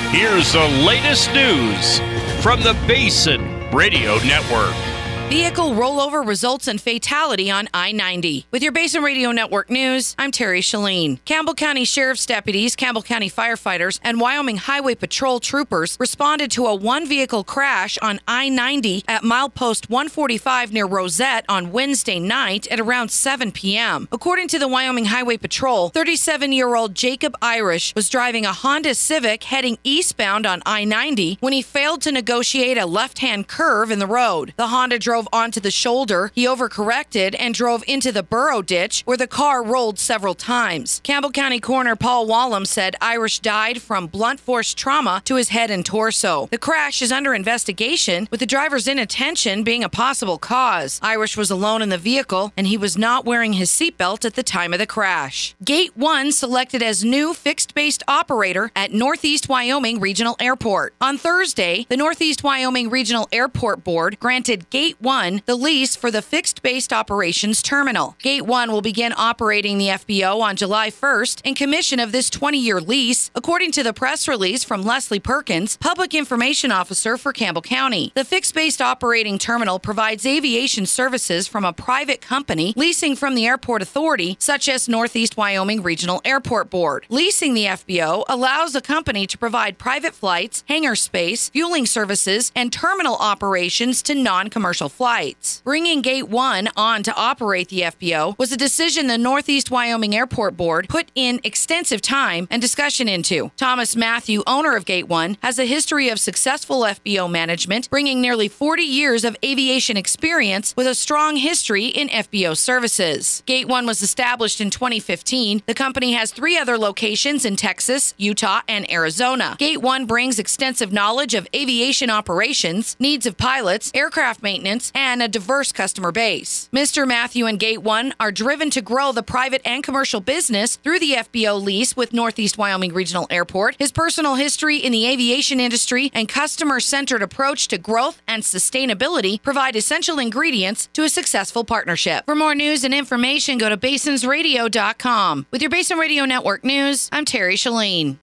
Here's the latest news from the Basin Radio Network. Vehicle rollover results in fatality on I-90. With your Basin Radio Network news, I'm Terry Shalene. Campbell County Sheriff's deputies, Campbell County firefighters, and Wyoming Highway Patrol troopers responded to a one-vehicle crash on I-90 at milepost 145 near Rosette on Wednesday night at around 7 p.m. According to the Wyoming Highway Patrol, 37-year-old Jacob Irish was driving a Honda Civic heading eastbound on I-90 when he failed to negotiate a left-hand curve in the road. The Honda drove onto the shoulder, he overcorrected and drove into the burrow ditch where the car rolled several times. Campbell County Coroner Paul Wallum said Irish died from blunt force trauma to his head and torso. The crash is under investigation, with the driver's inattention being a possible cause. Irish was alone in the vehicle and he was not wearing his seatbelt at the time of the crash. Gate 1 selected as new fixed-based operator at Northeast Wyoming Regional Airport. On Thursday, the Northeast Wyoming Regional Airport Board granted Gate 1 the lease for the fixed-based operations terminal. Gate 1 will begin operating the FBO on July 1st in commission of this 20-year lease, according to the press release from Leslie Perkins, Public Information Officer for Campbell County. The fixed-based operating terminal provides aviation services from a private company leasing from the airport authority, such as Northeast Wyoming Regional Airport Board. Leasing the FBO allows a company to provide private flights, hangar space, fueling services, and terminal operations to non-commercial flights. Bringing Gate 1 on to operate the FBO was a decision the Northeast Wyoming Airport Board put in extensive time and discussion into. Thomas Matthew, owner of Gate 1, has a history of successful FBO management, bringing nearly 40 years of aviation experience with a strong history in FBO services. Gate 1 was established in 2015. The company has 3 other locations in Texas, Utah, and Arizona. Gate 1 brings extensive knowledge of aviation operations, needs of pilots, aircraft maintenance, and a diverse customer base. Mr. Matthew and Gate 1 are driven to grow the private and commercial business through the FBO lease with Northeast Wyoming Regional Airport. His personal history in the aviation industry and customer-centered approach to growth and sustainability provide essential ingredients to a successful partnership. For more news and information, go to basinsradio.com. With your Basin Radio Network news, I'm Terry Shalene.